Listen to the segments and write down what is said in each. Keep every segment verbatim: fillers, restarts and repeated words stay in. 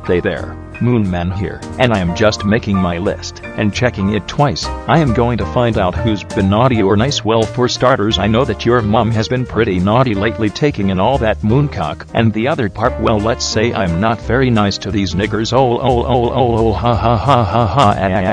Hey there, Moonman here, and I am just making my list and checking it twice. I am going to find out who's been naughty or nice. Well, for starters, I know that your mom has been pretty naughty lately, taking in all that mooncock, and the other part, well, let's say I'm not very nice to these niggers. Oh, oh, oh, oh, oh, ha ha ha ha ha.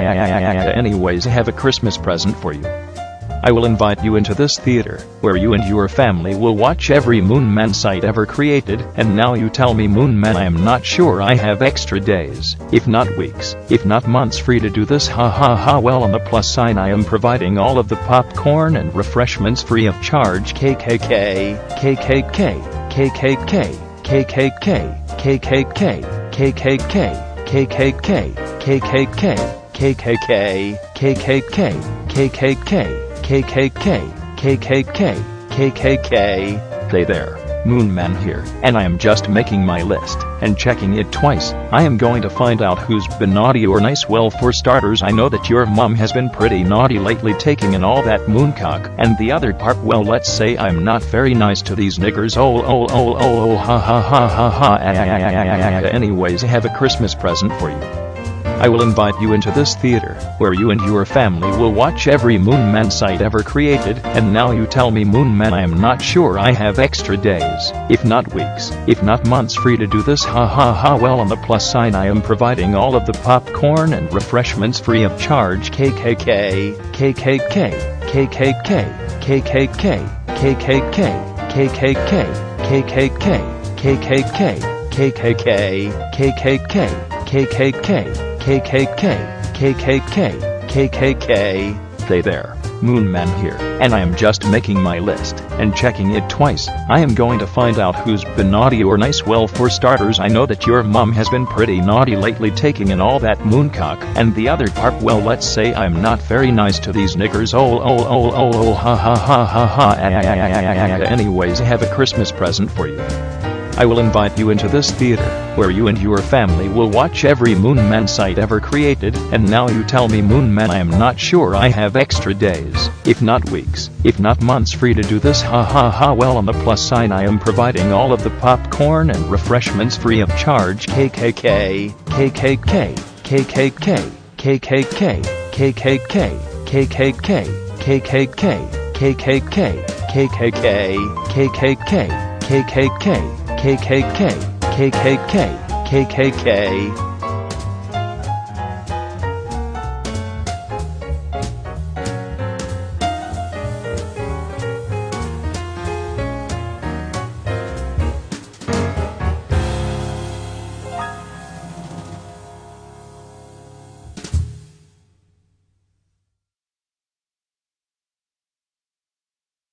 Anyways, I have a Christmas present for you. I will invite you into this theater, where you and your family will watch every Moonman site ever created, and now you tell me, Moonman, I am not sure I have extra days, if not weeks, if not months free to do this, ha ha ha. Well, on the plus side, I am providing all of the popcorn and refreshments free of charge. K K K, K K K, K K K, K K K, K K K, K K K, K K K, K K K, K K K, K K K, K K K, K K K, K K K, K K K, K K K. Hey there, Moonman here, and I am just making my list and checking it twice. I am going to find out who's been naughty or nice. Well, for starters, I know that your mom has been pretty naughty lately, taking in all that mooncock, and the other part, well, let's say I'm not very nice to these niggers. Oh, oh, oh, oh, oh, ha ha ha ha ha. Anyways, I have a Christmas present for you. I will invite you into this theater, where you and your family will watch every Moonman site ever created, and now you tell me, Moonman, I am not sure I have extra days, if not weeks, if not months free to do this, ha ha ha. Well, on the plus side, I am providing all of the popcorn and refreshments free of charge. K K K, K K K, K K K, K K K, K K K, K K K, K K K, K K K, K K K, K K K, K K K, K K K, K K K, K K K. Hey there, Moonman here, and I am just making my list and checking it twice. I am going to find out who's been naughty or nice. Well, for starters, I know that your mom has been pretty naughty lately, taking in all that mooncock, and the other part, well, let's say I'm not very nice to these niggers. Oh, oh, oh, oh, oh, ha ha ha ha ha. Anyways, I have a Christmas present for you. I will invite you into this theater, where you and your family will watch every Moonman site ever created, and now you tell me, Moonman, I am not sure I have extra days, if not weeks, if not months free to do this, ha ha ha. Well, on the plus side, I am providing all of the popcorn and refreshments free of charge. K K K, K K K, K K K, K K K, K K K, K K K, K K K, K K K, K K K, K K K, K K K, K K K, K K K, K K K.